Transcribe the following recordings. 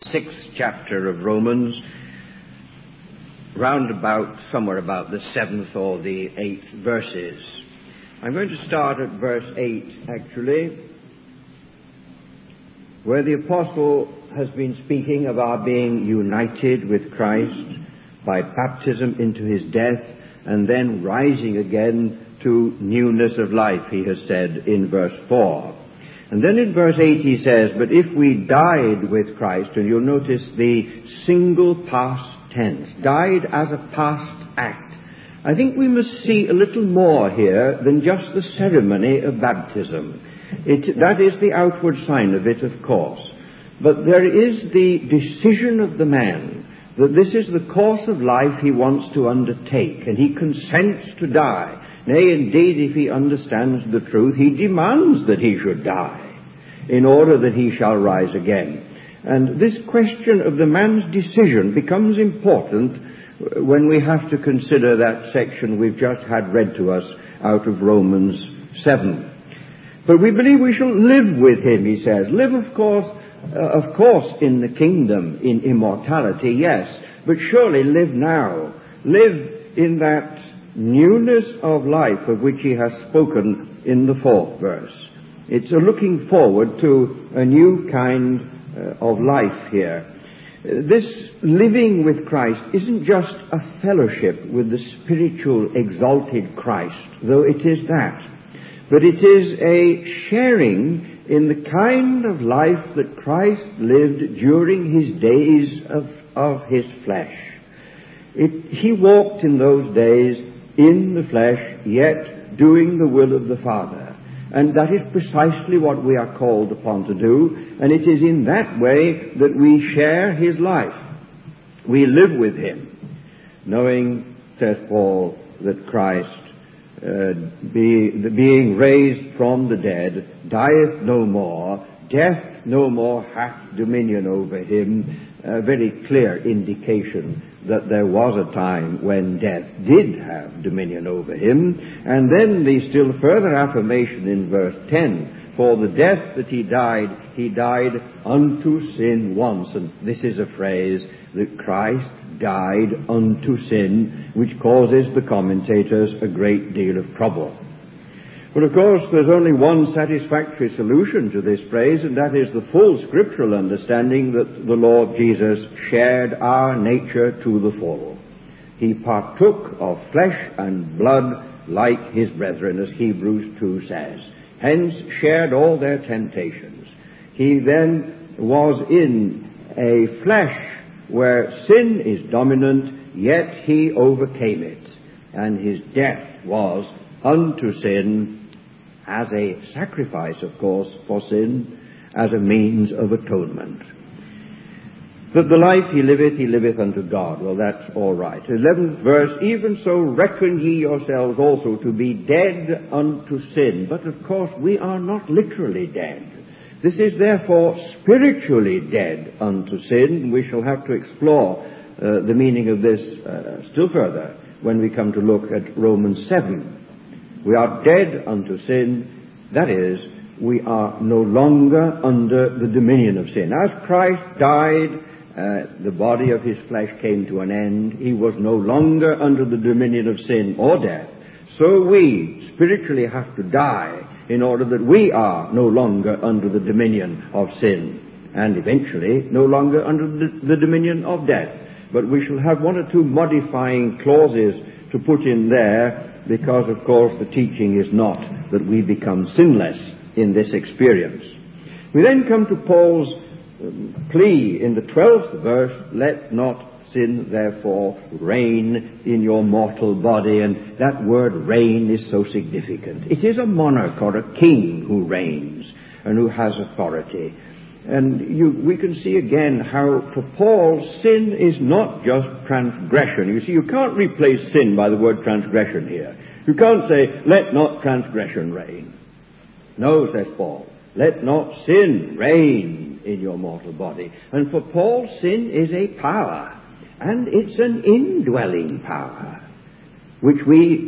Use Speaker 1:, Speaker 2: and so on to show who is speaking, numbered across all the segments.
Speaker 1: 6th chapter of Romans, somewhere about the 7th or the 8th verses. I'm going to start at verse 8, actually, where the apostle has been speaking of our being united with Christ by baptism into his death and then rising again to newness of life, he has said in verse 4. And then in verse 8 he says, but if we died with Christ, and you'll notice the single past tense, died as a past act, I think we must see a little more here than just the ceremony of baptism. That is the outward sign of it, of course. But there is the decision of the man that this is the course of life he wants to undertake, and he consents to die. Nay, indeed, if he understands the truth, he demands that he should die in order that he shall rise again. And this question of the man's decision becomes important when we have to consider that section we've just had read to us out of Romans 7. But we believe we shall live with him, he says. Live, of course, in the kingdom, in immortality, yes, but surely live now. Live in that newness of life of which he has spoken in the 4th verse. It's a looking forward to a new kind of life here. This living with Christ isn't just a fellowship with the spiritual exalted Christ, though it is that, but it is a sharing in the kind of life that Christ lived during his days of his flesh. He walked in those days in the flesh, yet doing the will of the Father. And that is precisely what we are called upon to do, and it is in that way that we share his life. We live with him, knowing, says Paul, that Christ, being raised from the dead, dieth no more, death no more hath dominion over him. A very clear indication that there was a time when death did have dominion over him. And then the still further affirmation in verse 10, for the death that he died unto sin once. And this is a phrase that Christ died unto sin, which causes the commentators a great deal of trouble. But of course, there's only one satisfactory solution to this phrase, and that is the full scriptural understanding that the Lord Jesus shared our nature to the full. He partook of flesh and blood like his brethren, as Hebrews 2 says. Hence, shared all their temptations. He then was in a flesh where sin is dominant, yet he overcame it. And his death was unto sin, as a sacrifice, of course, for sin, as a means of atonement. That the life he liveth unto God. Well, that's all right. 11th verse, even so reckon ye yourselves also to be dead unto sin. But of course, we are not literally dead. This is therefore spiritually dead unto sin. We shall have to explore the meaning of this still further when we come to look at Romans 7. We are dead unto sin, that is, we are no longer under the dominion of sin. As Christ died, the body of his flesh came to an end. He was no longer under the dominion of sin or death. So we spiritually have to die in order that we are no longer under the dominion of sin and eventually no longer under the dominion of death. But we shall have one or two modifying clauses to put in there, because, of course, the teaching is not that we become sinless in this experience. We then come to Paul's plea in the 12th verse, let not sin, therefore, reign in your mortal body. And that word reign is so significant. It is a monarch or a king who reigns and who has authority. And we can see again how, for Paul, sin is not just transgression. You see, you can't replace sin by the word transgression here. You can't say, let not transgression reign. No, says Paul, let not sin reign in your mortal body. And for Paul, sin is a power, and it's an indwelling power, which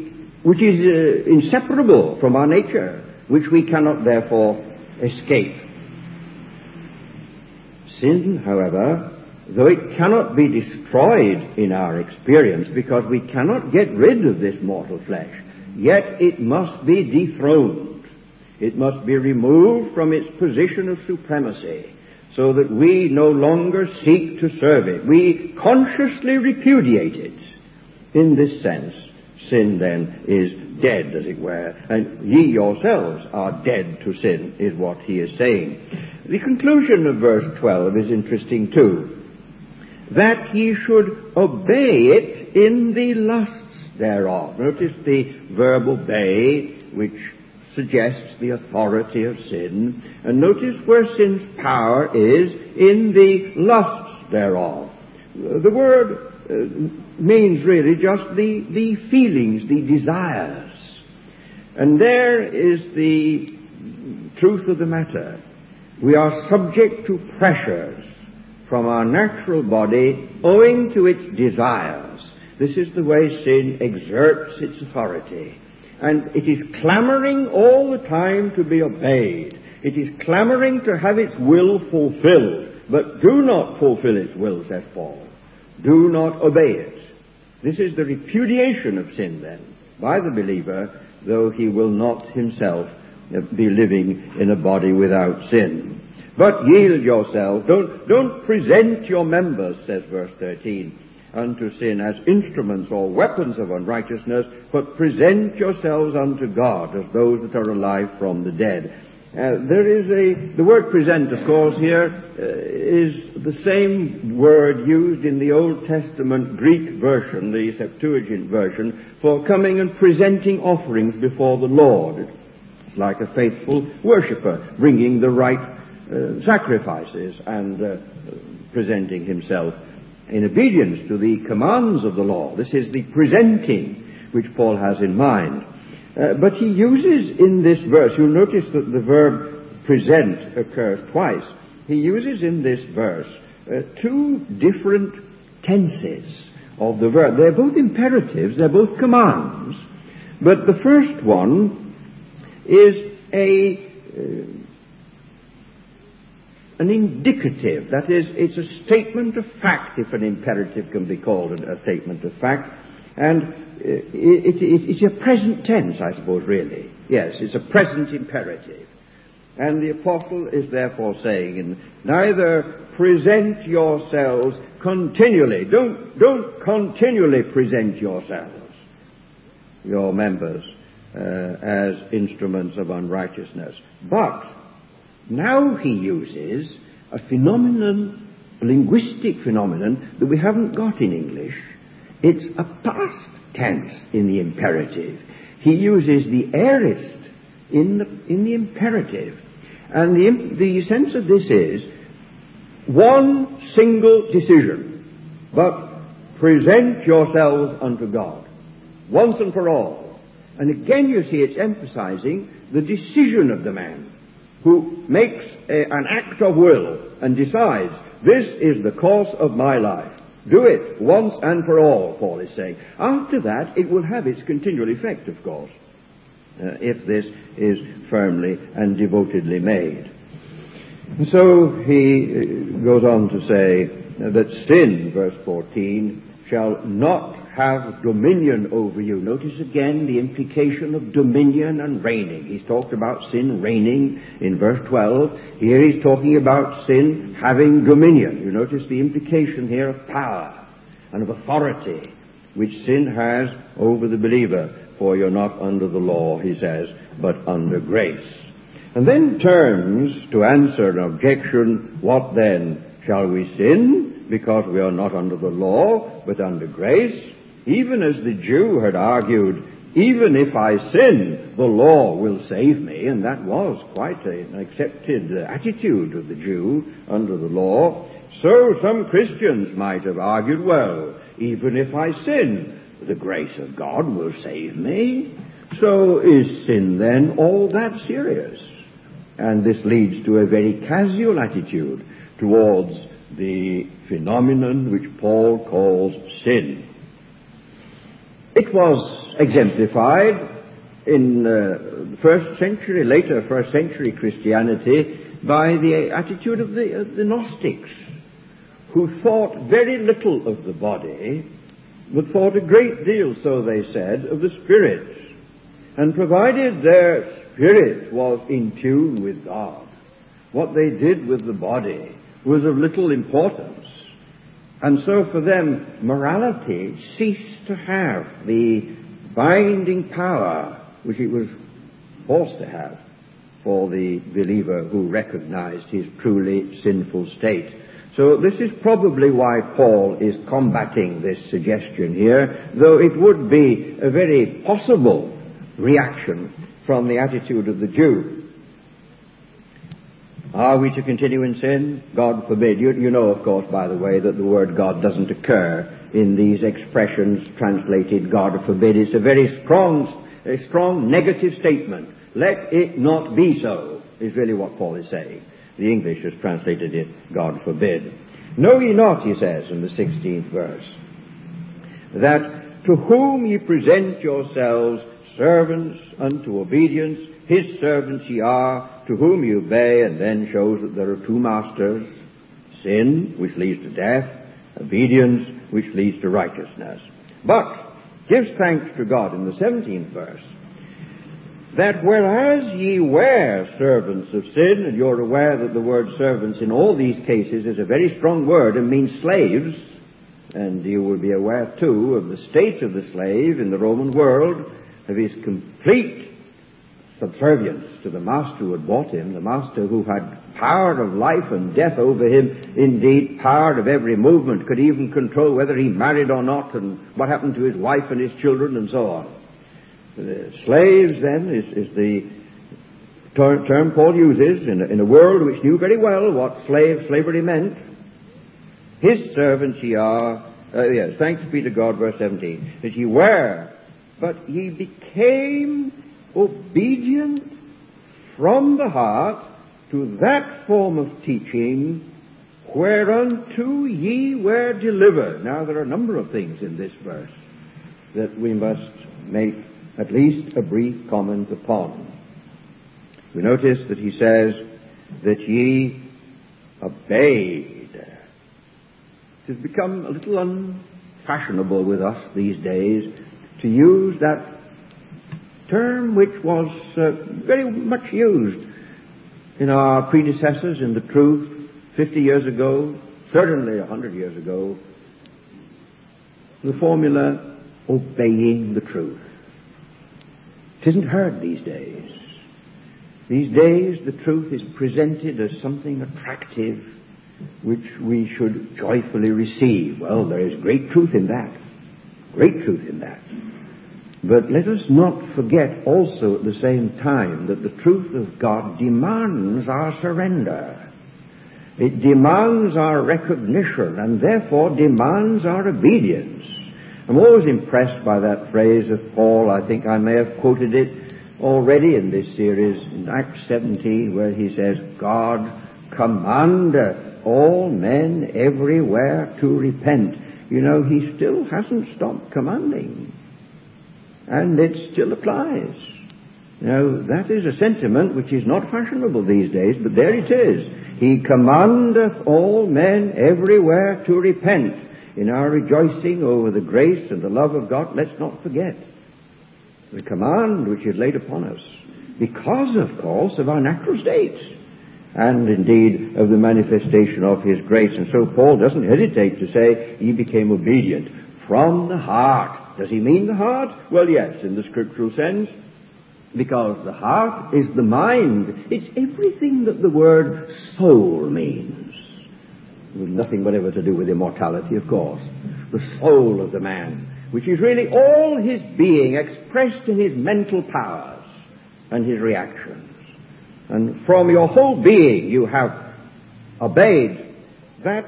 Speaker 1: is inseparable from our nature, which we cannot therefore escape. Sin, however, though it cannot be destroyed in our experience because we cannot get rid of this mortal flesh, yet it must be dethroned. It must be removed from its position of supremacy so that we no longer seek to serve it. We consciously repudiate it. In this sense, sin then is dead, as it were, and ye yourselves are dead to sin, is what he is saying. The conclusion of verse 12 is interesting too, that ye should obey it in the lusts thereof. Notice the verb obey, which suggests the authority of sin, and notice where sin's power is in the lusts thereof. The word means really just the feelings, the desires. And there is the truth of the matter. We are subject to pressures from our natural body owing to its desires. This is the way sin exerts its authority. And it is clamoring all the time to be obeyed. It is clamoring to have its will fulfilled. But do not fulfill its will, says Paul. Do not obey it. This is the repudiation of sin, then, by the believer, though he will not himself be living in a body without sin. But yield yourselves. Don't present your members, says verse 13, unto sin as instruments or weapons of unrighteousness, but present yourselves unto God as those that are alive from the dead. The word present, of course, here is the same word used in the Old Testament Greek version, the Septuagint version, for coming and presenting offerings before the Lord. It's like a faithful worshipper bringing the right sacrifices and presenting himself in obedience to the commands of the law. This is the presenting which Paul has in mind. But he uses in this verse, you'll notice that the verb present occurs twice. He uses in this verse two different tenses of the verb. They're both imperatives, they're both commands. But the first one is an indicative. That is, it's a statement of fact, if an imperative can be called a statement of fact. And it's a present tense, I suppose, really. Yes, it's a present imperative. And the apostle is therefore saying, neither present yourselves continually. Don't continually present yourselves, your members, as instruments of unrighteousness. But now he uses a phenomenon, a linguistic phenomenon that we haven't got in English. It's a past tense in the imperative. He uses the aorist in the imperative. And the sense of this is one single decision, but present yourselves unto God, once and for all. And again you see it's emphasizing the decision of the man who makes an act of will and decides, this is the course of my life. Do it once and for all, Paul is saying. After that, it will have its continual effect, of course, if this is firmly and devotedly made. And so he goes on to say that sin, verse 14, shall not have dominion over you. Notice again the implication of dominion and reigning. He's talked about sin reigning in verse 12. Here he's talking about sin having dominion. You notice the implication here of power and of authority which sin has over the believer. For you're not under the law, he says, but under grace. And then turns to answer an objection, what then? Shall we sin because we are not under the law, but under grace? Even as the Jew had argued, even if I sin, the law will save me. And that was quite an accepted attitude of the Jew under the law. So some Christians might have argued, well, even if I sin, the grace of God will save me. So is sin then all that serious? And this leads to a very casual attitude towards the phenomenon which Paul calls sin. It was exemplified in first century, later first century Christianity, by the attitude of the Gnostics, who thought very little of the body, but thought a great deal, so they said, of the spirit. And provided their spirit was in tune with God, what they did with the body was of little importance. And so for them, morality ceased to have the binding power which it was forced to have for the believer who recognized his truly sinful state. So this is probably why Paul is combating this suggestion here, though it would be a very possible reaction from the attitude of the Jew. Are we to continue in sin? God forbid. You know, of course, by the way, that the word God doesn't occur in these expressions translated God forbid. It's a very strong negative statement. Let it not be so, is really what Paul is saying. The English has translated it, God forbid. Know ye not, he says in the 16th verse, that to whom ye present yourselves servants unto obedience, his servants ye are, to whom ye obey, and then shows that there are two masters, sin, which leads to death, obedience, which leads to righteousness. But gives thanks to God in the 17th verse, that whereas ye were servants of sin, and you're aware that the word servants in all these cases is a very strong word and means slaves, and you will be aware too of the state of the slave in the Roman world, of his complete subservience to the master who had bought him, the master who had power of life and death over him, indeed power of every movement, could even control whether he married or not, and what happened to his wife and his children, and so on. The slaves, then, is the term Paul uses in a world which knew very well what slavery meant. His servants ye are, yes, thanks be to God, verse 17, that ye were, but ye became obedient from the heart to that form of teaching whereunto ye were delivered. Now, there are a number of things in this verse that we must make at least a brief comment upon. We notice that he says that ye obeyed. It has become a little unfashionable with us these days to use that term which was very much used in our predecessors in the truth 50 years ago, certainly 100 years ago, the formula, obeying the truth. It isn't heard these days. These days the truth is presented as something attractive which we should joyfully receive. Well, there is great truth in that. Great truth in that. But let us not forget also at the same time that the truth of God demands our surrender. It demands our recognition and therefore demands our obedience. I'm always impressed by that phrase of Paul. I think I may have quoted it already in this series in Acts 17, where he says, God commandeth all men everywhere to repent. You know, he still hasn't stopped commanding. And it still applies. Now, that is a sentiment which is not fashionable these days, but there it is. He commandeth all men everywhere to repent. In our rejoicing over the grace and the love of God, let's not forget the command which is laid upon us, because, of course, of our natural state, and indeed of the manifestation of his grace. And so Paul doesn't hesitate to say, ye became obedient from the heart. Does he mean the heart? Well, yes, in the scriptural sense, because the heart is the mind. It's everything that the word soul means. With nothing whatever to do with immortality, of course. The soul of the man, which is really all his being expressed in his mental powers and his reactions. And from your whole being you have obeyed that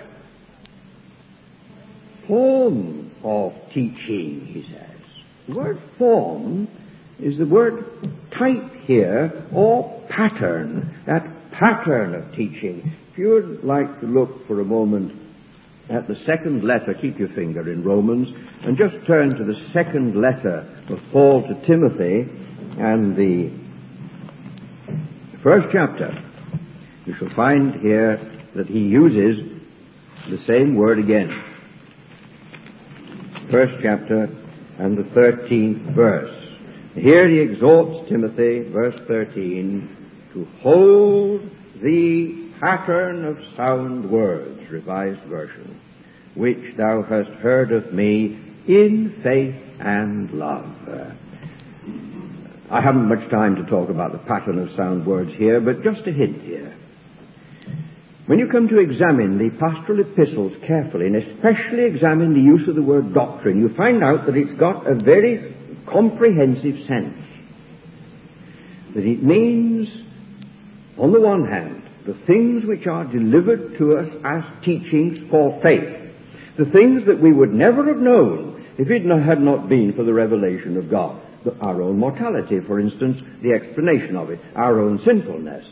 Speaker 1: form of teaching, he says. The word form is the word type here, or pattern, that pattern of teaching. If you would like to look for a moment at the second letter, keep your finger in Romans, and just turn to the second letter of Paul to Timothy, and the first chapter, you shall find here that he uses the same word again. First chapter and the 13th verse. Here he exhorts Timothy, verse 13, to hold the pattern of sound words, Revised Version, which thou hast heard of me in faith and love. I haven't much time to talk about the pattern of sound words here, but just a hint here. When you come to examine the pastoral epistles carefully, and especially examine the use of the word doctrine, you find out that it's got a very comprehensive sense. That it means, on the one hand, the things which are delivered to us as teachings for faith, the things that we would never have known if it had not been for the revelation of God. Our own mortality, for instance, the explanation of it, our own sinfulness,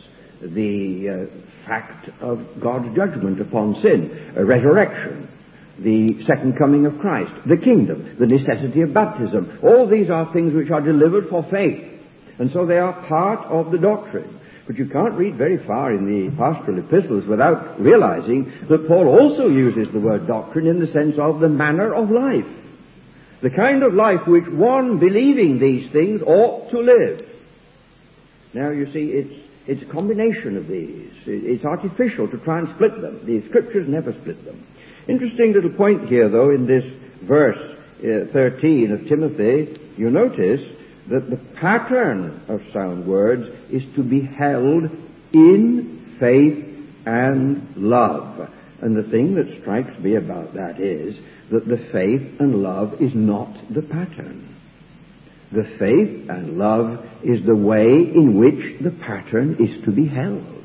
Speaker 1: the fact of God's judgment upon sin, a resurrection, the second coming of Christ, the kingdom, the necessity of baptism. All these are things which are delivered for faith, and so they are part of the doctrine. But you can't read very far in the pastoral epistles without realizing that Paul also uses the word doctrine in the sense of the manner of life, the kind of life which one believing these things ought to live. Now you see, it's a combination of these. It's artificial to try and split them. The Scriptures never split them. Interesting little point here, though, in this verse 13 of Timothy, you notice that the pattern of sound words is to be held in faith and love. And the thing that strikes me about that is that the faith and love is not the pattern. The faith and love is the way in which the pattern is to be held.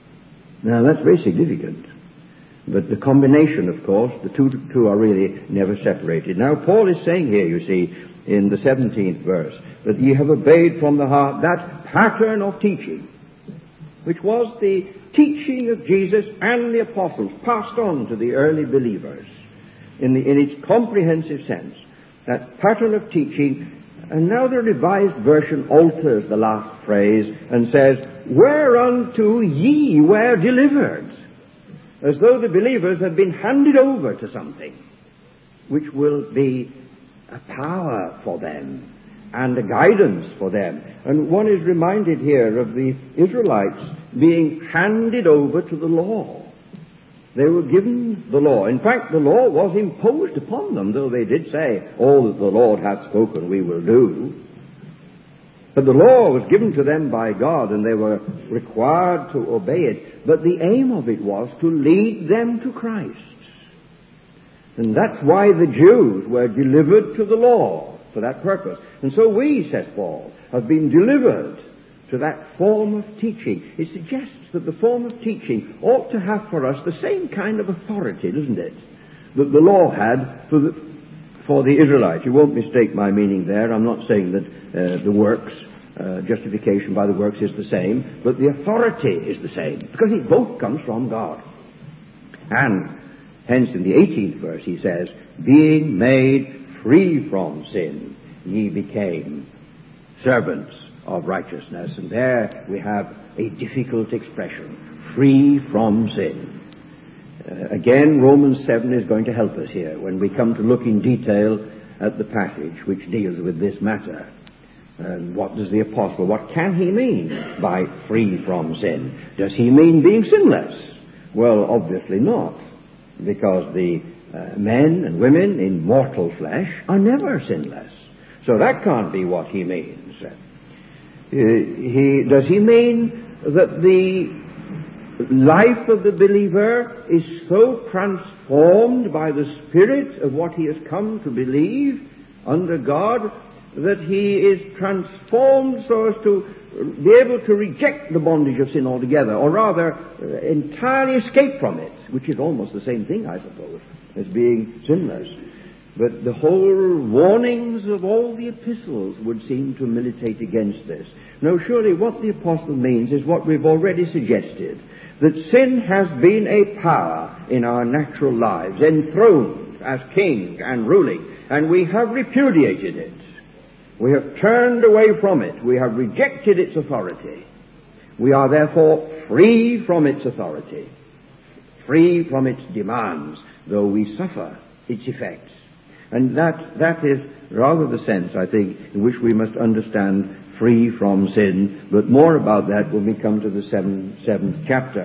Speaker 1: Now that's very significant. But the combination, of course, the two are really never separated. Now Paul is saying here, you see, in the 17th verse, that ye have obeyed from the heart that pattern of teaching, which was the teaching of Jesus and the apostles passed on to the early believers in its comprehensive sense. That pattern of teaching. And now the Revised Version alters the last phrase and says, whereunto ye were delivered, as though the believers had been handed over to something which will be a power for them and a guidance for them. And one is reminded here of the Israelites being handed over to the law. They were given the law. In fact, the law was imposed upon them, though they did say, all that the Lord hath spoken we will do. But the law was given to them by God, and they were required to obey it. But the aim of it was to lead them to Christ. And that's why the Jews were delivered to the law for that purpose. And so we, says Paul, have been delivered to that form of teaching. It suggests that the form of teaching ought to have for us the same kind of authority, doesn't it, that the law had for the Israelites. You won't mistake my meaning there. I'm not saying that the works, justification by the works is the same, but the authority is the same, because it both comes from God. And hence in the 18th verse he says, being made free from sin, ye became servants of righteousness. And there we have a difficult expression, free from sin. Again, Romans 7 is going to help us here when we come to look in detail at the passage which deals with this matter. And what does the apostle, what can he mean by free from sin? Does he mean being sinless? Well, obviously not, because the men and women in mortal flesh are never sinless. So that can't be what he means. Does he mean that the life of the believer is so transformed by the Spirit of what he has come to believe under God that he is transformed so as to be able to reject the bondage of sin altogether, or rather entirely escape from it, which is almost the same thing, I suppose, as being sinless. But the whole warnings of all the epistles would seem to militate against this. No, surely what the apostle means is what we've already suggested, that sin has been a power in our natural lives, enthroned as king and ruling, and we have repudiated it. We have turned away from it. We have rejected its authority. We are therefore free from its authority, free from its demands, though we suffer its effects. And that is rather the sense, I think, in which we must understand free from sin. But more about that when we come to the seventh chapter.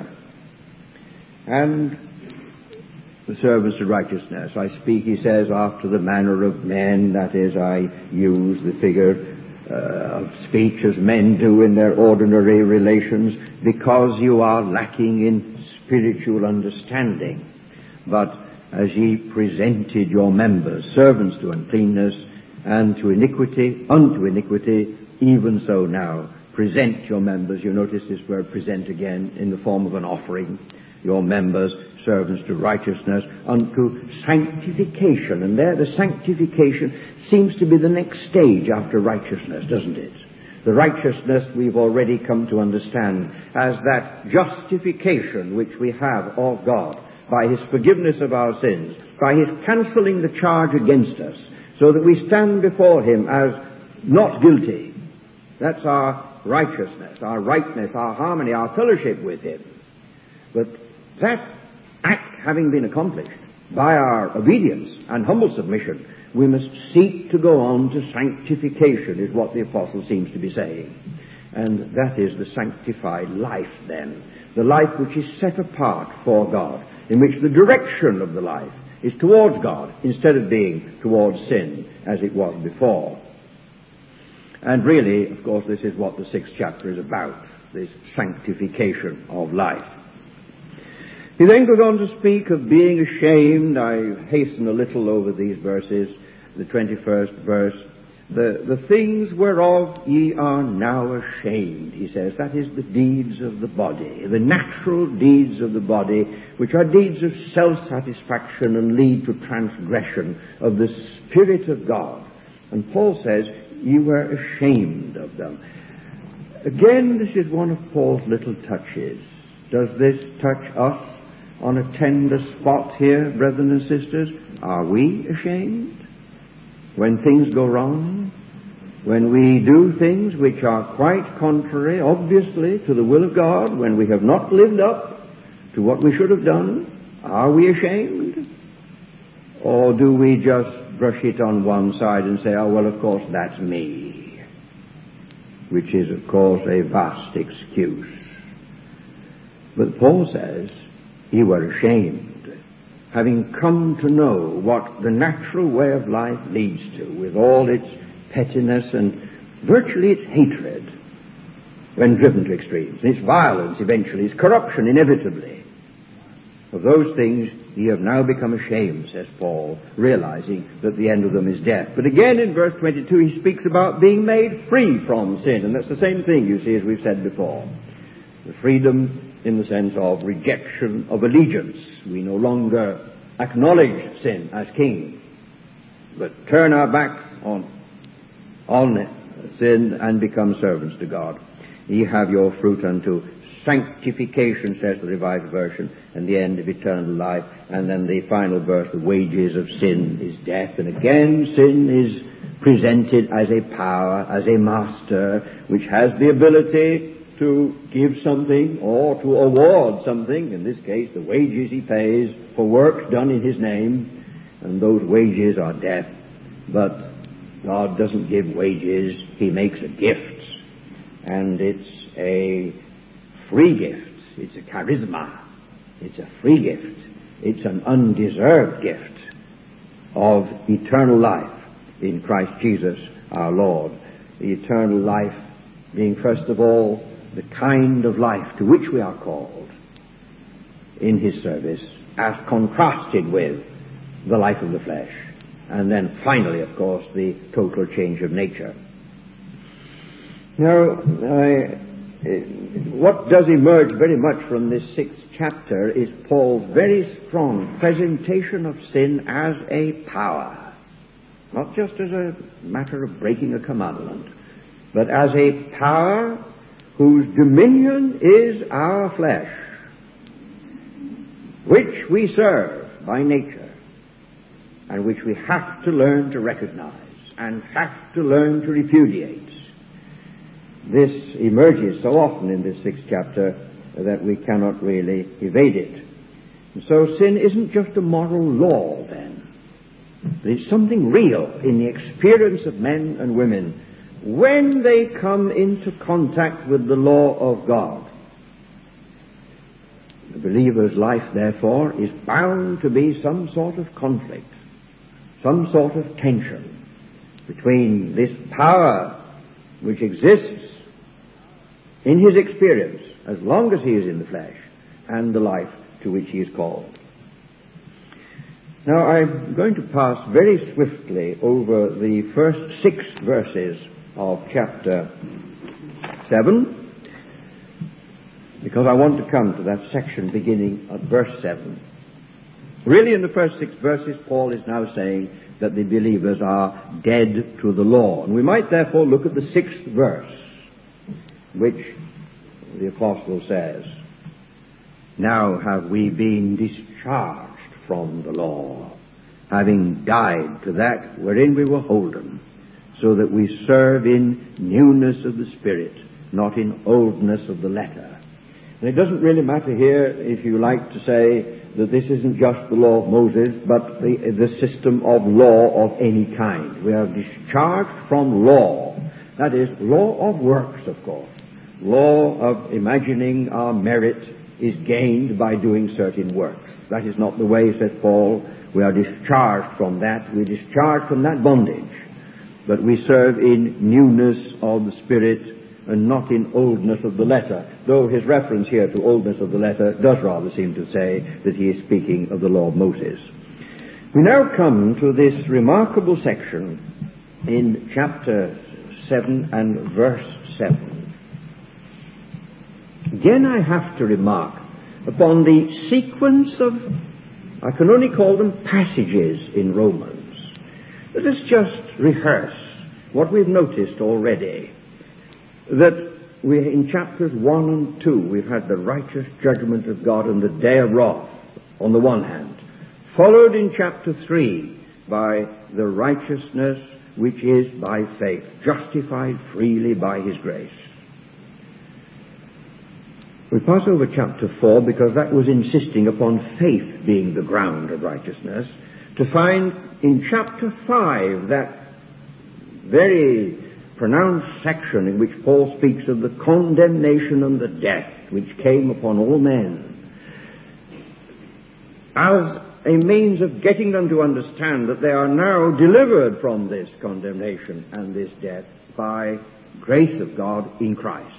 Speaker 1: And the servants of righteousness. I speak, he says, after the manner of men. That is, I use the figure of speech as men do in their ordinary relations, because you are lacking in spiritual understanding. But as ye presented your members servants to uncleanness and to iniquity, unto iniquity, even so now present your members. You notice this word present again in the form of an offering. Your members servants to righteousness, unto sanctification. And there the sanctification seems to be the next stage after righteousness, doesn't it? The righteousness we've already come to understand as that justification which we have of God by his forgiveness of our sins, by his cancelling the charge against us, so that we stand before him as not guilty. That's our righteousness, our rightness, our harmony, our fellowship with him. But that act having been accomplished by our obedience and humble submission, we must seek to go on to sanctification, is what the apostle seems to be saying. And that is the sanctified life then, the life which is set apart for God, in which the direction of the life is towards God instead of being towards sin as it was before. And really, of course, this is what the 6th chapter is about, this sanctification of life. He then goes on to speak of being ashamed. I hasten a little over these verses. The 21st verse, the things whereof ye are now ashamed, he says. That is the deeds of the body, the natural deeds of the body, which are deeds of self-satisfaction and lead to transgression of the Spirit of God. And Paul says, you were ashamed of them. Again, this is one of Paul's little touches. Does this touch us on a tender spot here, brethren and sisters? Are we ashamed when things go wrong? When we do things which are quite contrary, obviously, to the will of God, when we have not lived up to what we should have done, are we ashamed? Or do we just brush it on one side and say, oh, well, of course, that's me? Which is, of course, a vast excuse. But Paul says, you were ashamed, having come to know what the natural way of life leads to, with all its pettiness and virtually its hatred when driven to extremes, its violence eventually, its corruption inevitably. Of those things ye have now become ashamed, says Paul, realizing that the end of them is death. But again in verse 22 he speaks about being made free from sin, and that's the same thing, you see, as we've said before. The freedom in the sense of rejection of allegiance. We no longer acknowledge sin as king, but turn our backs on sin and become servants to God. Ye have your fruit unto sanctification, says the Revised Version, and the end of eternal life. And then the final verse, the wages of sin is death. And again, sin is presented as a power, as a master, which has the ability to give something or to award something. In this case, the wages he pays for work done in his name, and those wages are death. But God doesn't give wages, he makes a gift. And it's a free gift. It's a charisma. It's a free gift. It's an undeserved gift of eternal life in Christ Jesus our Lord. The eternal life being, first of all, the kind of life to which we are called in his service, as contrasted with the life of the flesh. And then finally, of course, the total change of nature. Now, what does emerge very much from this 6th chapter is Paul's very strong presentation of sin as a power. Not just as a matter of breaking a commandment, but as a power whose dominion is our flesh, which we serve by nature, and which we have to learn to recognize. and have to learn to repudiate. This emerges so often in this 6th chapter that we cannot really evade it. And so sin isn't just a moral law then. It's something real in the experience of men and women when they come into contact with the law of God. The believer's life, therefore, is bound to be some sort of conflict, some sort of tension between this power which exists in his experience as long as he is in the flesh and the life to which he is called. Now, I'm going to pass very swiftly over the first 6 verses of chapter 7, because I want to come to that section beginning at verse 7. Really, in the first 6 verses, Paul is now saying that the believers are dead to the law. And we might therefore look at the 6th verse, which the apostle says, "Now have we been discharged from the law, having died to that wherein we were holden, so that we serve in newness of the Spirit, not in oldness of the letter." And it doesn't really matter here, if you like to say, that this isn't just the law of Moses, but the system of law of any kind. We are discharged from law. That is, law of works, of course. Law of imagining our merit is gained by doing certain works. That is not the way, says Paul. We are discharged from that. We're discharged from that bondage. But we serve in newness of the Spirit and not in oldness of the letter, though his reference here to oldness of the letter does rather seem to say that he is speaking of the law of Moses. We now come to this remarkable section in chapter 7 and verse 7. Again, I have to remark upon the sequence of, I can only call them passages in Romans. Let us just rehearse what we've noticed already. That we, in chapters 1 and 2, we've had the righteous judgment of God and the day of wrath on the one hand, followed in chapter 3 by the righteousness which is by faith, justified freely by his grace. We pass over chapter 4 because that was insisting upon faith being the ground of righteousness, to find in chapter 5 that very pronounced section in which Paul speaks of the condemnation and the death which came upon all men, as a means of getting them to understand that they are now delivered from this condemnation and this death by grace of God in Christ.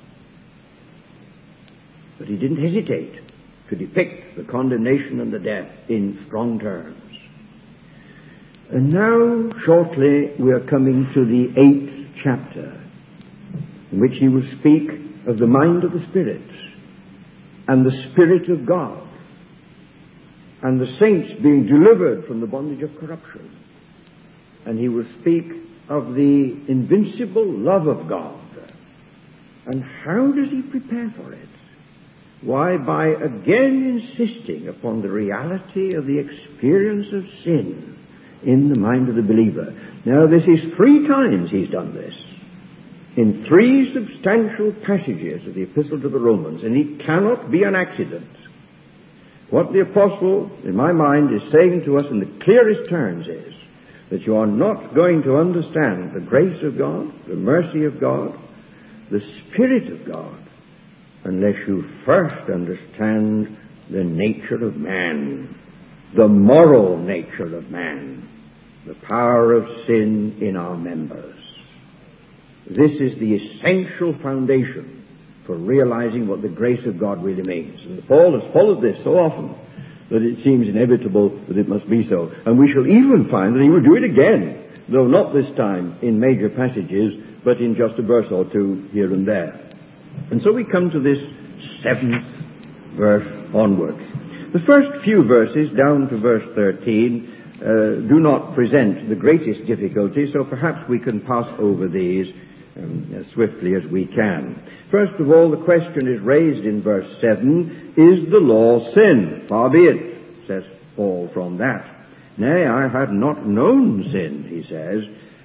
Speaker 1: But he didn't hesitate to depict the condemnation and the death in strong terms. And now, shortly, we are coming to the 8th chapter, in which he will speak of the mind of the Spirit and the Spirit of God and the saints being delivered from the bondage of corruption. And he will speak of the invincible love of God. And how does he prepare for it? Why, by again insisting upon the reality of the experience of sin in the mind of the believer. Now, this is 3 times he's done this, in 3 substantial passages of the Epistle to the Romans, and it cannot be an accident. What the Apostle, in my mind, is saying to us in the clearest terms is that you are not going to understand the grace of God, the mercy of God, the Spirit of God, unless you first understand the nature of man, the moral nature of man, the power of sin in our members. This is the essential foundation for realizing what the grace of God really means. And Paul has followed this so often that it seems inevitable that it must be so. And we shall even find that he will do it again, though not this time in major passages, but in just a verse or 2 here and there. And so we come to this 7th verse onwards. The first few verses, down to verse 13, do not present the greatest difficulty, so perhaps we can pass over these as swiftly as we can. First of all, the question is raised in verse 7, is the law sin? Far be it, says Paul, from that. Nay, I had not known sin, he says,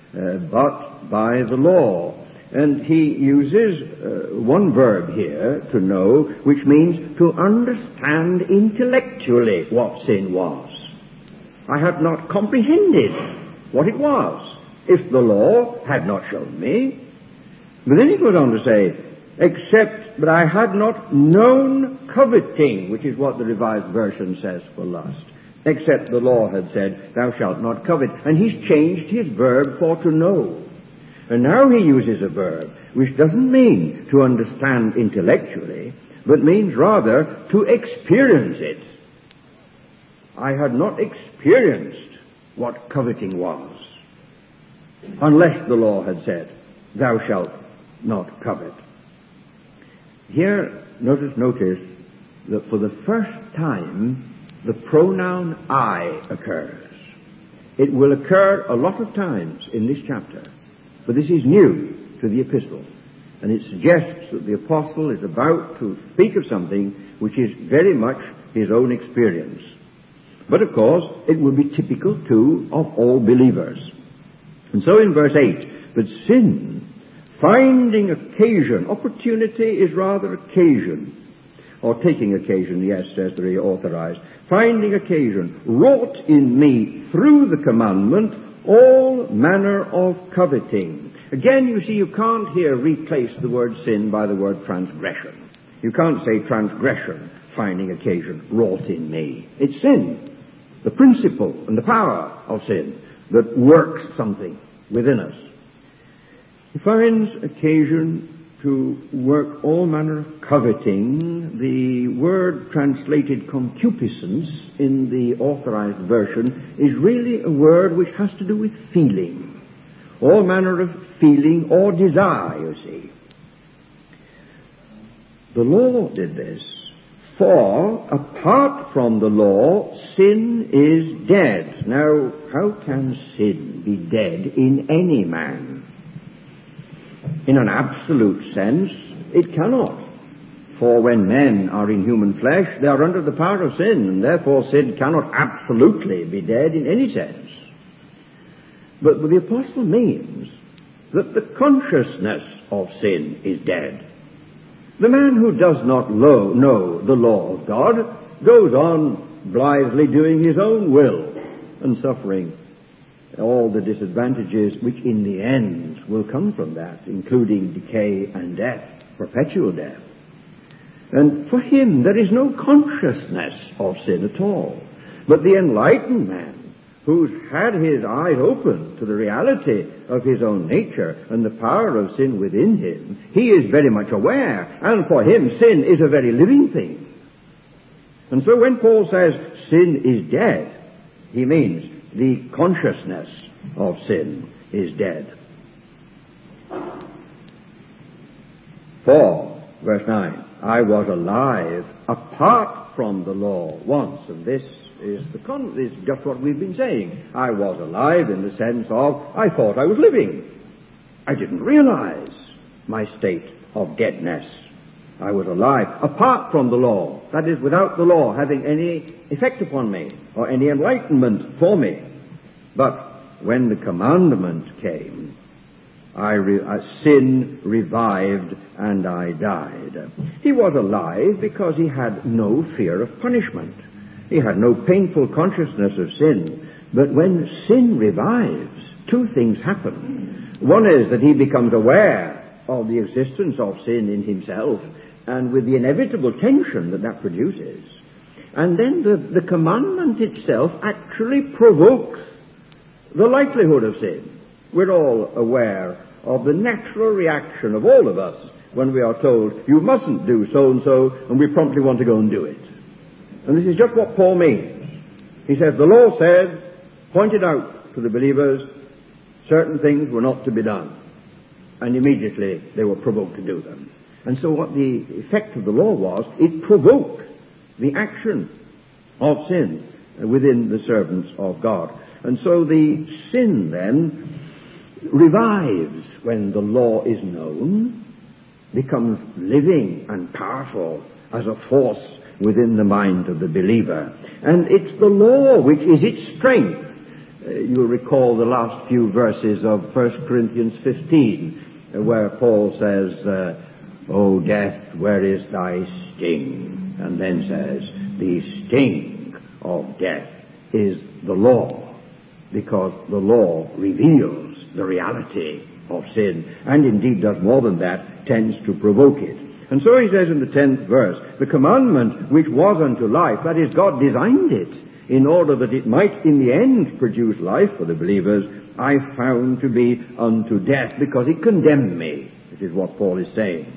Speaker 1: but by the law. And he uses one verb here, to know, which means to understand intellectually what sin was. I had not comprehended what it was if the law had not shown me. But then he goes on to say, but I had not known coveting, which is what the Revised Version says for lust, except the law had said, thou shalt not covet. And he's changed his verb for to know. And now he uses a verb which doesn't mean to understand intellectually, but means rather to experience it. I had not experienced what coveting was, unless the law had said, thou shalt not covet. Here, notice that for the first time, the pronoun I occurs. It will occur a lot of times in this chapter, but this is new to the epistle, and it suggests that the apostle is about to speak of something which is very much his own experience. But of course, it will be typical too of all believers. And so in verse 8, but sin, finding occasion, opportunity is rather occasion, or taking occasion, yes, says the Authorized, finding occasion, wrought in me through the commandment all manner of coveting. Again, you see, you can't here replace the word sin by the word transgression. You can't say transgression, finding occasion, wrought in me. It's sin, the principle and the power of sin that works something within us. He finds occasion to work all manner of coveting. The word translated concupiscence in the Authorized Version is really a word which has to do with feeling. All manner of feeling or desire, you see. The law did this. For, apart from the law, sin is dead. Now, how can sin be dead in any man? In an absolute sense, it cannot. For when men are in human flesh, they are under the power of sin, and therefore sin cannot absolutely be dead in any sense. But the apostle means that the consciousness of sin is dead. The man who does not know the law of God goes on blithely doing his own will and suffering all the disadvantages which in the end will come from that, including decay and death, perpetual death. And for him there is no consciousness of sin at all. But the enlightened man, who's had his eyes open to the reality of his own nature and the power of sin within him, he is very much aware, and for him sin is a very living thing. And so when Paul says sin is dead, he means the consciousness of sin is dead. For, verse 9, I was alive apart from the law once, and this is just what we've been saying. I was alive in the sense of I thought I was living. I didn't realize my state of deadness. I was alive apart from the law, that is, without the law having any effect upon me or any enlightenment for me. But when the commandment came, sin revived and I died. He was alive because he had no fear of punishment. He had no painful consciousness of sin. But when sin revives, two things happen. One is that he becomes aware of the existence of sin in himself, and with the inevitable tension that produces. And then the commandment itself actually provokes the likelihood of sin. We're all aware of the natural reaction of all of us when we are told, you mustn't do so-and-so, and we promptly want to go and do it. And this is just what Paul means. He says, the law said, pointed out to the believers, certain things were not to be done. And immediately they were provoked to do them. And so what the effect of the law was, it provoked the action of sin within the servants of God. And so the sin then revives when the law is known, becomes living and powerful as a force within the mind of the believer. And it's the law which is its strength. You'll recall the last few verses of 1 Corinthians 15, where Paul says, O death, where is thy sting? And then says, the sting of death is the law, because the law reveals the reality of sin, and indeed does more than that, tends to provoke it. And so he says in the 10th verse, the commandment which was unto life, that is, God designed it in order that it might in the end produce life for the believers, I found to be unto death, because it condemned me. This is what Paul is saying.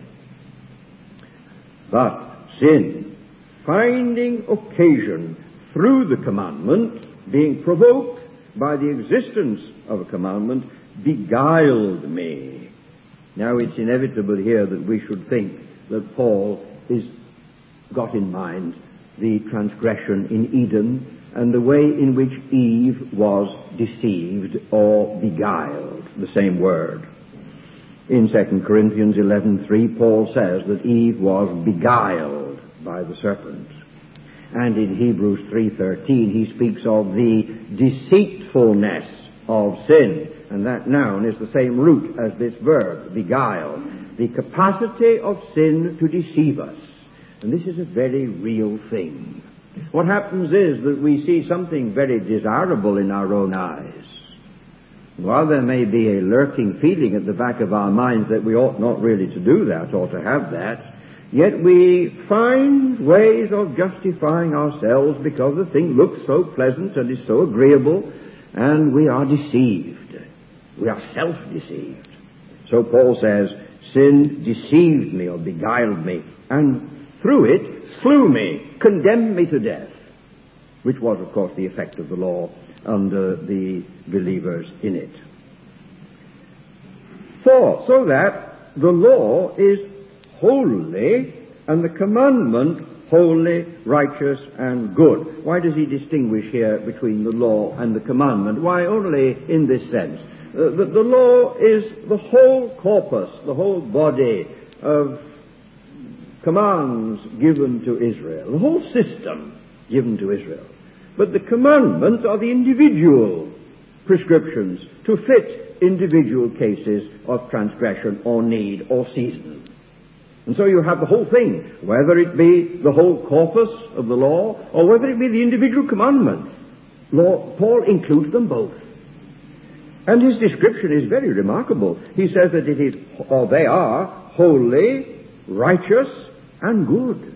Speaker 1: But sin, finding occasion through the commandment, being provoked by the existence of a commandment, beguiled me. Now it's inevitable here that we should think that Paul is got in mind the transgression in Eden and the way in which Eve was deceived or beguiled, the same word. In 2 Corinthians 11:3, Paul says that Eve was beguiled by the serpent. And in Hebrews 3:13, he speaks of the deceitfulness of sin. And that noun is the same root as this verb, beguile. The capacity of sin to deceive us. And this is a very real thing. What happens is that we see something very desirable in our own eyes. While there may be a lurking feeling at the back of our minds that we ought not really to do that or to have that, yet we find ways of justifying ourselves because the thing looks so pleasant and is so agreeable, and we are deceived. We are self-deceived. So Paul says, sin deceived me or beguiled me, and through it slew me, condemned me to death, which was, of course, the effect of the law under the believers in it. So that the law is holy and the commandment holy, righteous, and good. Why does he distinguish here between the law and the commandment? Why, only in this sense. The law is the whole corpus, the whole body of commands given to Israel, the whole system given to Israel. But the commandments are the individual prescriptions to fit individual cases of transgression or need or season. And so you have the whole thing, whether it be the whole corpus of the law or whether it be the individual commandments. Paul includes them both. And his description is very remarkable. He says that it is, or they are, holy, righteous, and good.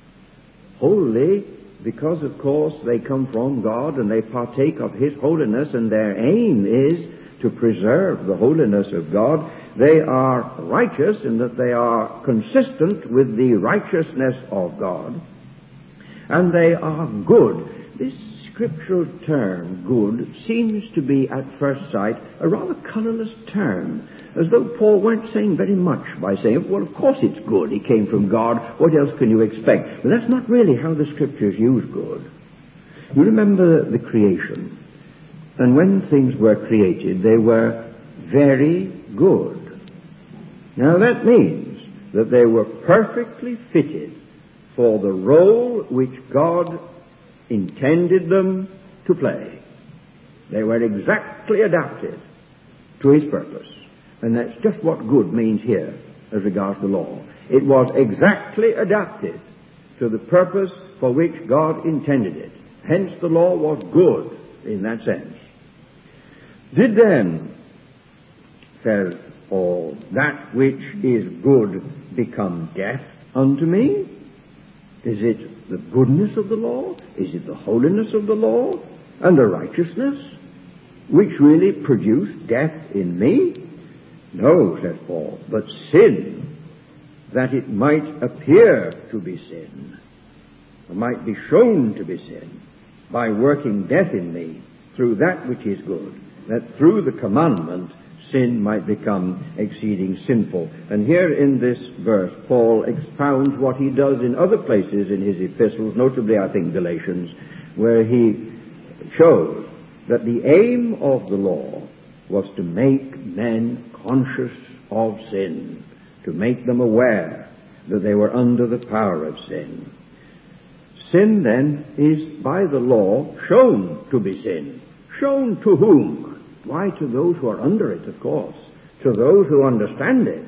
Speaker 1: Holy, because of course they come from God and they partake of His holiness, and their aim is to preserve the holiness of God. They are righteous in that they are consistent with the righteousness of God. And they are good. This scriptural term, good, seems to be at first sight a rather colourless term, as though Paul weren't saying very much by saying, well, of course it's good, it came from God, what else can you expect? But that's not really how the scriptures use good. You remember the creation, and when things were created, they were very good. Now that means that they were perfectly fitted for the role which God intended them to play. They were exactly adapted to His purpose. And that's just what good means here as regards the law. It was exactly adapted to the purpose for which God intended it. Hence the law was good in that sense. Did then, says Paul, that which is good become death unto me? Is it the goodness of the law? Is it the holiness of the law and the righteousness which really produce death in me? No, says Paul, but sin, that it might appear to be sin, or might be shown to be sin, by working death in me through that which is good, that through the commandment sin might become exceeding sinful. And here in this verse, Paul expounds what he does in other places in his epistles, notably, I think, Galatians, where he shows that the aim of the law was to make men conscious of sin, to make them aware that they were under the power of sin. Sin, then, is by the law shown to be sin, Shown to whom? Why, to those who are under it, of course. To those who understand it.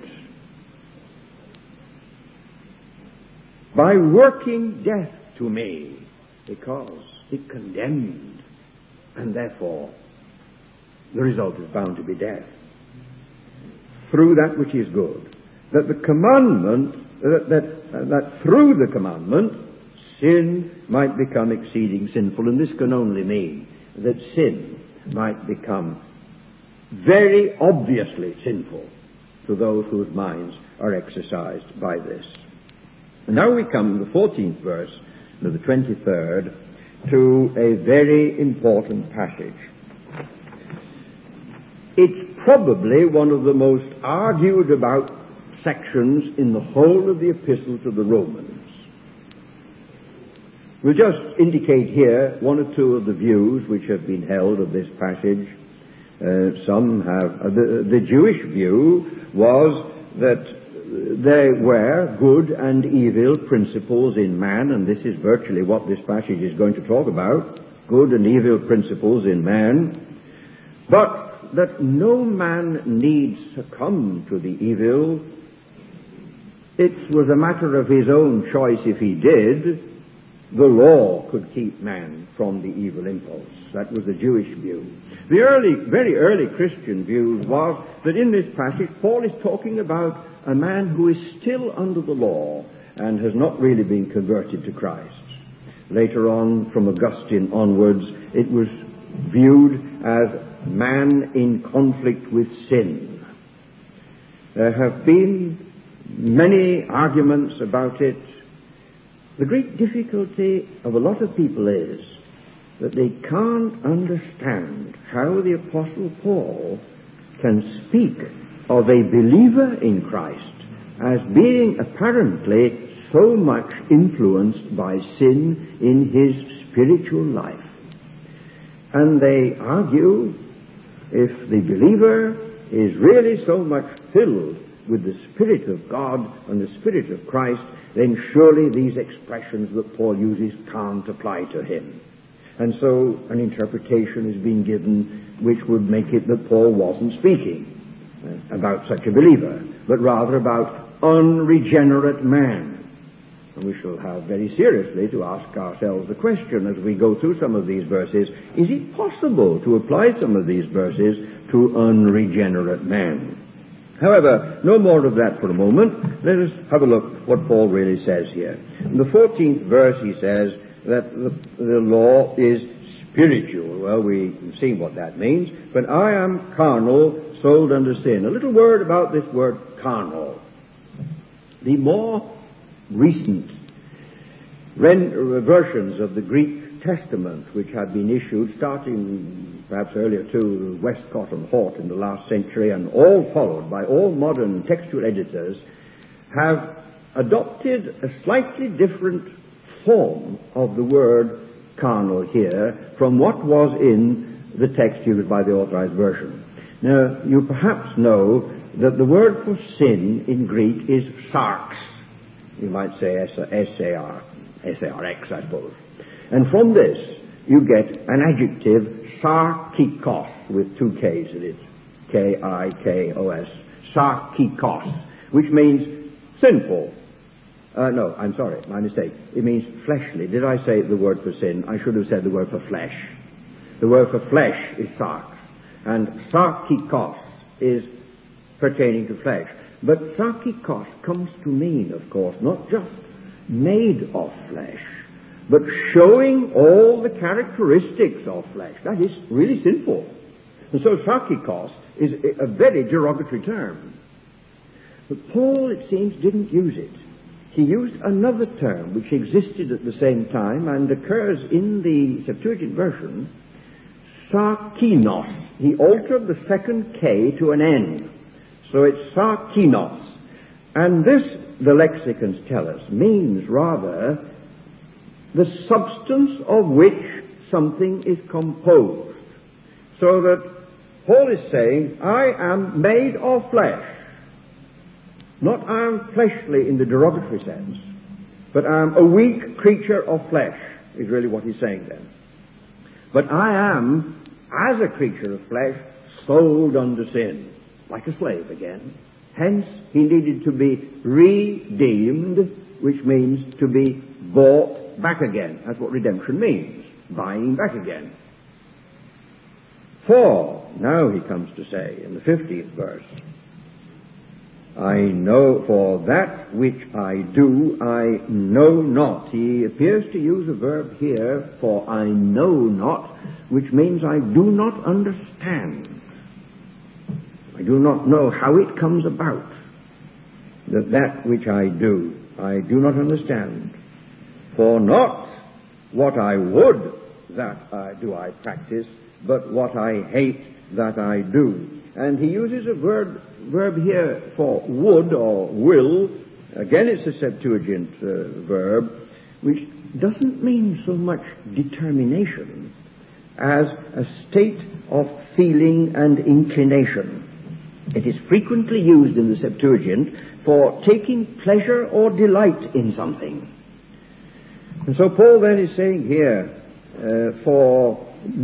Speaker 1: By working death to me, because it condemned, and therefore the result is bound to be death. Through that which is good. That the commandment, that through the commandment, sin might become exceeding sinful. And this can only mean that sin might become very obviously sinful to those whose minds are exercised by this. And now we come to the 14th verse of the 23rd to a very important passage. It's probably one of the most argued about sections in the whole of the epistle to the Romans. We'll just indicate here one or two of the views which have been held of this passage. Some have... The Jewish view was that there were good and evil principles in man, and this is virtually what this passage is going to talk about, good and evil principles in man, but that no man need succumb to the evil. It was a matter of his own choice if he did. The law could keep man from the evil impulse. That was the Jewish view. The very early Christian view was that in this passage Paul is talking about a man who is still under the law and has not really been converted to Christ. Later on, from Augustine onwards, it was viewed as man in conflict with sin. There have been many arguments about it. The great difficulty of a lot of people is that they can't understand how the Apostle Paul can speak of a believer in Christ as being apparently so much influenced by sin in his spiritual life. And they argue, if the believer is really so much filled with the Spirit of God and the Spirit of Christ, then surely these expressions that Paul uses can't apply to him. And so an interpretation is being given which would make it that Paul wasn't speaking about such a believer, but rather about unregenerate man. And we shall have very seriously to ask ourselves the question as we go through some of these verses, is it possible to apply some of these verses to unregenerate man? However, no more of that for a moment. Let us have a look what Paul really says here. In the 14th verse he says that the law is spiritual. Well, we've seen what that means. But I am carnal, sold under sin. A little word about this word carnal. The more recent versions of the Greek Testament which have been issued, starting perhaps earlier to Westcott and Hort in the last century, and all followed by all modern textual editors, have adopted a slightly different form of the word carnal here from what was in the text used by the Authorized Version. Now, you perhaps know that the word for sin in Greek is sarx. You might say S-A-R-X, I suppose. And from this, you get an adjective, sarkikos, with two K's in it. K-I-K-O-S. Sarkikos, which means sinful. No, I'm sorry, my mistake. It means fleshly. Did I say the word for sin? I should have said the word for flesh. The word for flesh is sarx. And sarkikos is pertaining to flesh. But sarkikos comes to mean, of course, not just made of flesh, but showing all the characteristics of flesh. That is really sinful. And so sarkikos is a very derogatory term. But Paul, it seems, didn't use it. He used another term which existed at the same time and occurs in the Septuagint version, sarkinos. He altered the second K to an N. So it's sarkinos. And this, the lexicons tell us, means rather the substance of which something is composed. So that Paul is saying, I am made of flesh. Not I am fleshly in the derogatory sense, but I am a weak creature of flesh, is really what he's saying then. But I am as a creature of flesh, sold unto sin, like a slave again. Hence, he needed to be redeemed, which means to be bought back again. That's what redemption means, buying back again. For, now he comes to say in the 15th verse, I know for that which I do, I know not. He appears to use a verb here, for I know not, which means I do not understand. I do not know how it comes about that which I do not understand. For not what I would that do I practice, but what I hate that I do. And he uses a verb here for would or will. Again, it's a Septuagint verb, which doesn't mean so much determination as a state of feeling and inclination. It is frequently used in the Septuagint for taking pleasure or delight in something. And so Paul then is saying here, for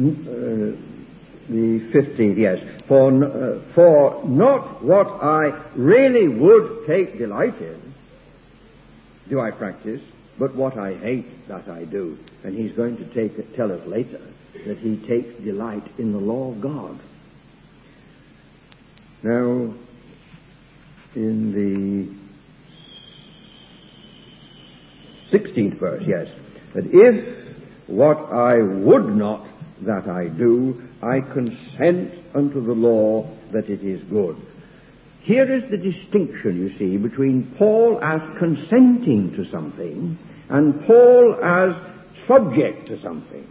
Speaker 1: the 15th, yes, for not what I really would take delight in do I practice, but what I hate that I do. And he's going to tell us later that he takes delight in the law of God. Now, in the 16th verse, yes, that if what I would not that I do, I consent unto the law that it is good. Here is the distinction, you see, between Paul as consenting to something and Paul as subject to something.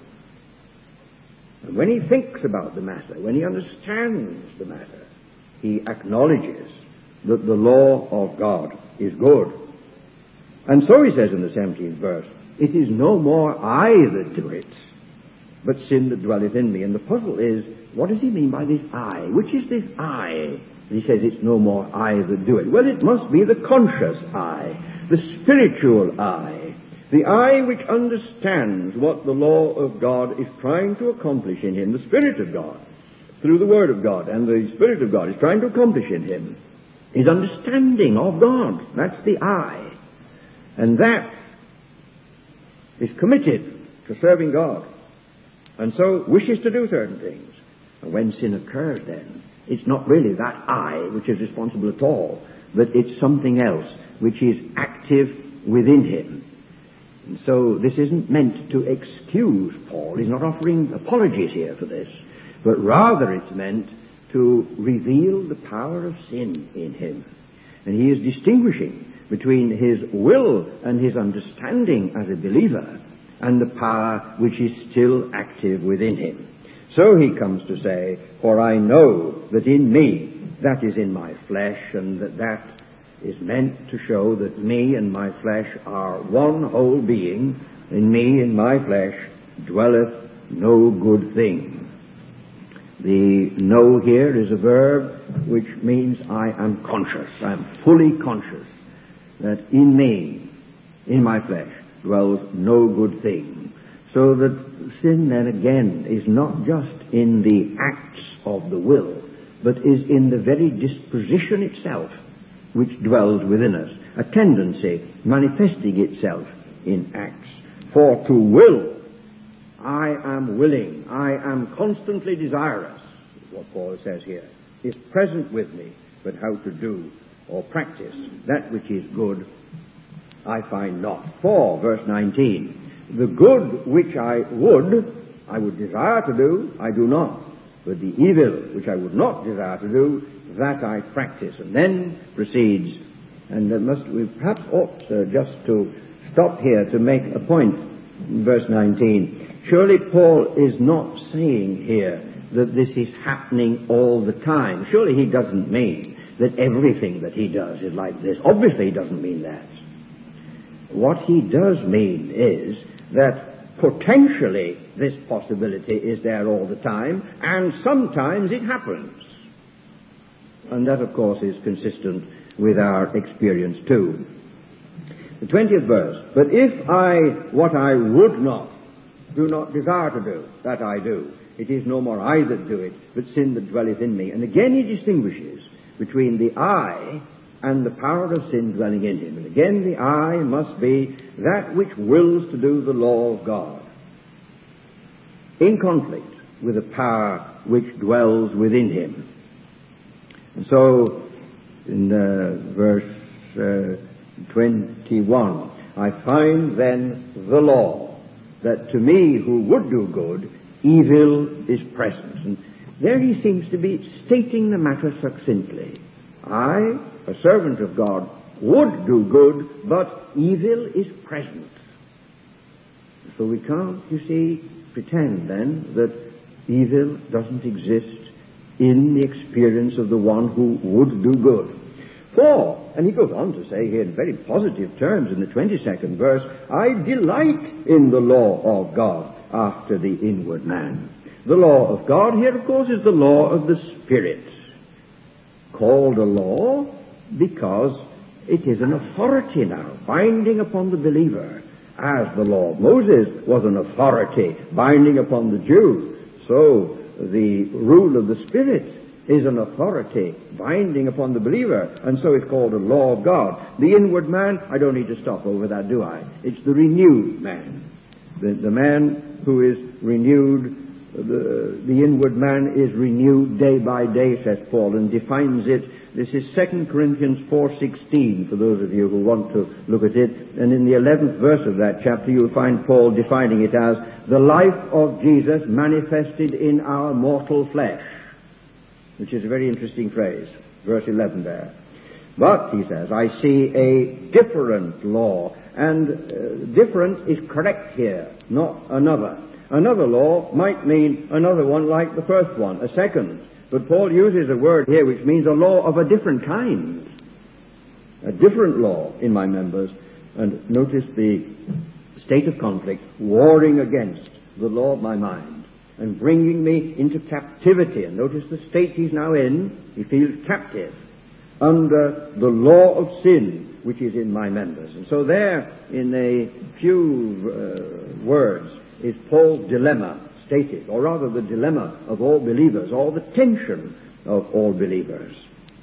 Speaker 1: And when he thinks about the matter, when he understands the matter, he acknowledges that the law of God is good. And so he says in the 17th verse, it is no more I that do it, but sin that dwelleth in me. And the puzzle is, what does he mean by this I? Which is this I? He says it's no more I that do it. Well, it must be the conscious I, the spiritual I, the I which understands what the law of God is trying to accomplish in him, the Spirit of God, through the Word of God, and the Spirit of God is trying to accomplish in him his understanding of God. That's the I. And that is committed to serving God, and so wishes to do certain things. And when sin occurs, then, it's not really that I which is responsible at all, but it's something else which is active within him. And so this isn't meant to excuse Paul. He's not offering apologies here for this, but rather it's meant to reveal the power of sin in him. And he is distinguishing between his will and his understanding as a believer and the power which is still active within him. So he comes to say, for I know that in me, that is in my flesh, and that is meant to show that me and my flesh are one whole being. In me, in my flesh, dwelleth no good thing. The know here is a verb which means I am conscious. I am fully conscious that in me, in my flesh, dwells no good thing. So that sin then again is not just in the acts of the will, but is in the very disposition itself which dwells within us, a tendency manifesting itself in acts. For to will, I am willing, I am constantly desirous, is what Paul says here, is present with me, but how to do or practice that which is good, I find not. For, verse 19, the good which I would desire to do, I do not. But the evil which I would not desire to do, that I practice. And then proceeds, and we perhaps ought just to stop here to make a point in verse 19. Surely Paul is not saying here that this is happening all the time. Surely he doesn't mean that everything that he does is like this. Obviously he doesn't mean that. What he does mean is that potentially this possibility is there all the time, and sometimes it happens. And that, of course, is consistent with our experience too. The 20th verse, but if what I would not, do not desire to do, that I do. It is no more I that do it, but sin that dwelleth in me. And again he distinguishes between the I and the power of sin dwelling in him. And again the I must be that which wills to do the law of God, in conflict with the power which dwells within him. And so, in verse 21, I find then the law, that to me who would do good, evil is present. And there he seems to be stating the matter succinctly. I, a servant of God, would do good, but evil is present. So we can't, you see, pretend then that evil doesn't exist in the experience of the one who would do good. For, and he goes on to say here in very positive terms in the 22nd verse, I delight in the law of God after the inward man. The law of God here, of course, is the law of the Spirit. Called a law because it is an authority now, binding upon the believer, as the law of Moses was an authority binding upon the Jew. So the rule of the Spirit is an authority binding upon the believer, and so it's called a law of God. The inward man, I don't need to stop over that, do I? It's the renewed man. The man who is renewed, the inward man is renewed day by day, says Paul, and defines it. This is 2 Corinthians 4:16, for those of you who want to look at it. And in the 11th verse of that chapter, you'll find Paul defining it as the life of Jesus manifested in our mortal flesh, which is a very interesting phrase, verse 11 there. But, he says, I see a different law, and different is correct here, not another. Another law might mean another one like the first one, a second. But Paul uses a word here which means a law of a different kind. A different law in my members. And notice the state of conflict, warring against the law of my mind and bringing me into captivity. And notice the state he's now in. He feels captive under the law of sin which is in my members. And so there, in a few words, is Paul's dilemma stated, or rather the dilemma of all believers, or the tension of all believers.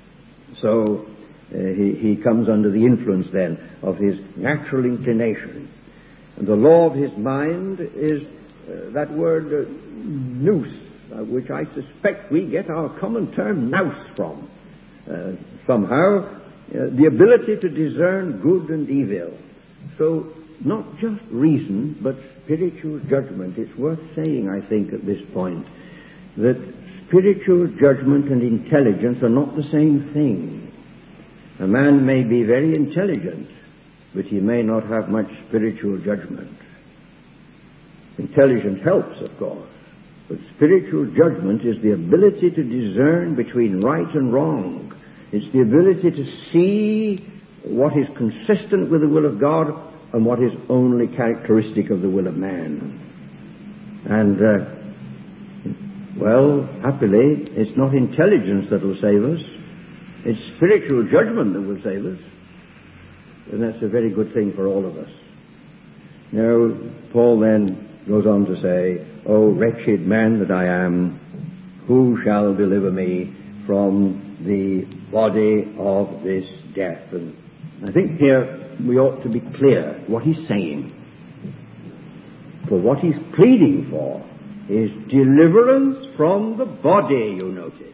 Speaker 1: So he comes under the influence then of his natural inclination. And the law of his mind is that word nous, which I suspect we get our common term nous from. Somehow, the ability to discern good and evil. So, not just reason, but spiritual judgment. It's worth saying, I think, at this point, that spiritual judgment and intelligence are not the same thing. A man may be very intelligent, but he may not have much spiritual judgment. Intelligence helps, of course, but spiritual judgment is the ability to discern between right and wrong. It's the ability to see what is consistent with the will of God and what is only characteristic of the will of man. And, happily, it's not intelligence that will save us. It's spiritual judgment that will save us. And that's a very good thing for all of us. Now, Paul then goes on to say, O wretched man that I am, who shall deliver me from the body of this death? And I think here we ought to be clear what he's saying. For what he's pleading for is deliverance from the body, you notice.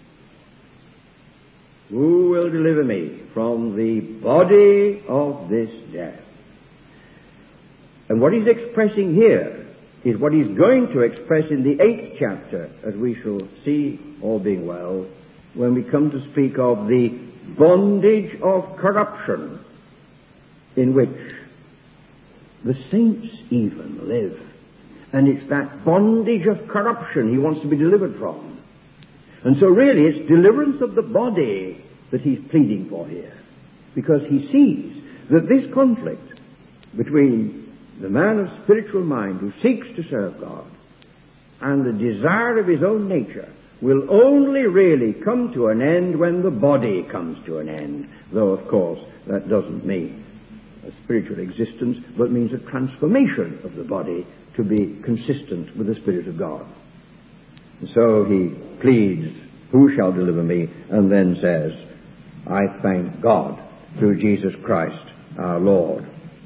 Speaker 1: Who will deliver me from the body of this death? And what he's expressing here is what he's going to express in the 8th chapter, as we shall see, all being well, when we come to speak of the bondage of corruption in which the saints even live. And it's that bondage of corruption he wants to be delivered from. And so really it's deliverance of the body that he's pleading for here. Because he sees that this conflict between the man of spiritual mind who seeks to serve God and the desire of his own nature will only really come to an end when the body comes to an end. Though, of course, that doesn't mean a spiritual existence, but means a transformation of the body to be consistent with the Spirit of God. So he pleads, who shall deliver me? And then says, I thank God through Jesus Christ our Lord.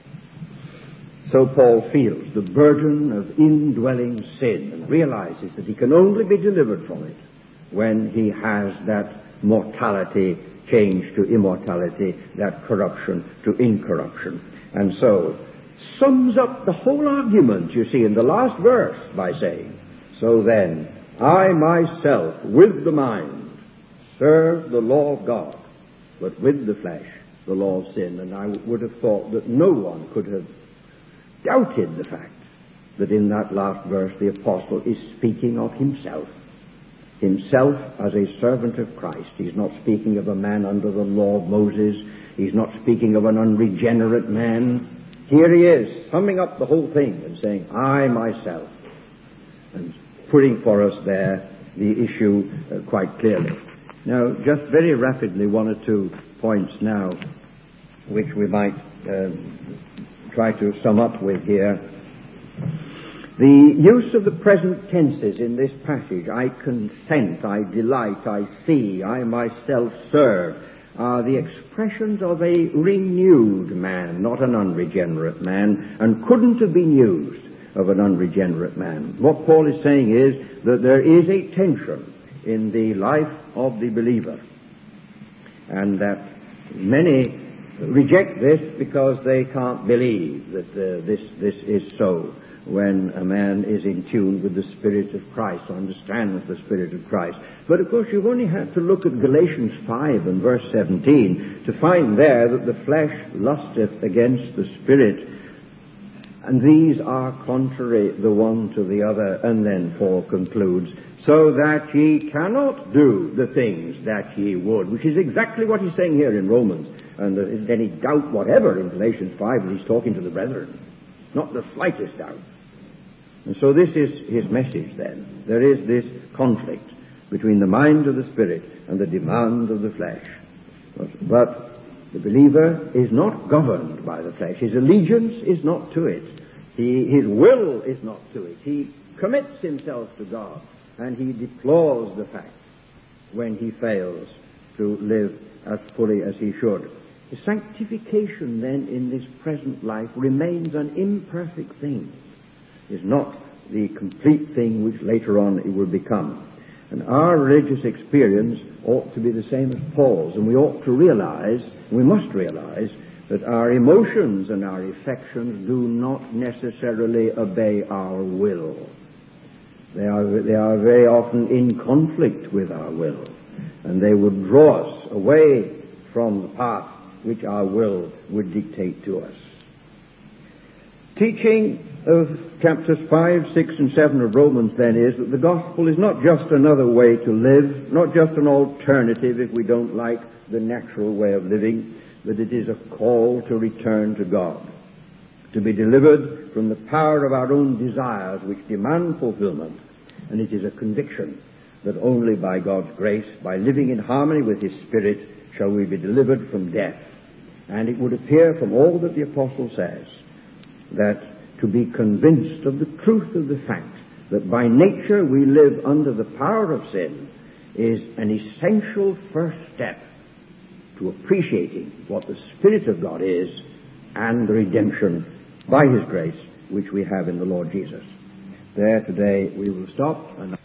Speaker 1: So Paul feels the burden of indwelling sin and realizes that he can only be delivered from it when he has that mortality changed to immortality, that corruption to incorruption. And so sums up the whole argument, you see, in the last verse by saying, so then, I myself, with the mind, serve the law of God, but with the flesh, the law of sin. And I would have thought that no one could have doubted the fact that in that last verse the apostle is speaking of himself. Himself as a servant of Christ. He's not speaking of a man under the law of Moses. He's not speaking of an unregenerate man. Here he is, summing up the whole thing and saying, I myself. And putting for us there the issue quite clearly. Now, just very rapidly, one or two points now, which we might try to sum up with here. The use of the present tenses in this passage, I consent, I delight, I see, I myself serve, are the expressions of a renewed man, not an unregenerate man, and couldn't have been used of an unregenerate man. What Paul is saying is that there is a tension in the life of the believer, and that many reject this because they can't believe that this is so when a man is in tune with the Spirit of Christ, or understands the Spirit of Christ. But of course you only have to look at Galatians 5 and verse 17 to find there that the flesh lusteth against the Spirit, and these are contrary the one to the other. And then Paul concludes, so that ye cannot do the things that ye would, which is exactly what he's saying here in Romans. And there isn't any doubt whatever in Galatians 5 that he's talking to the brethren. Not the slightest doubt. And so this is his message then. There is this conflict between the mind of the Spirit and the demand of the flesh. But the believer is not governed by the flesh. His allegiance is not to it. His will is not to it. He commits himself to God, and he deplores the fact when he fails to live as fully as he should. The sanctification then in this present life remains an imperfect thing, is not the complete thing which later on it will become. And our religious experience ought to be the same as Paul's, and we ought to realize, we must realize, that our emotions and our affections do not necessarily obey our will. They are very often in conflict with our will, and they would draw us away from the path which our will would dictate to us. Teaching of chapters 5, 6, and 7 of Romans then is that the gospel is not just another way to live, not just an alternative if we don't like the natural way of living, but it is a call to return to God, to be delivered from the power of our own desires which demand fulfillment. And it is a conviction that only by God's grace, by living in harmony with His Spirit, shall we be delivered from death. And it would appear from all that the Apostle says that to be convinced of the truth of the fact that by nature we live under the power of sin is an essential first step to appreciating what the Spirit of God is and the redemption by His grace which we have in the Lord Jesus. There today we will stop. And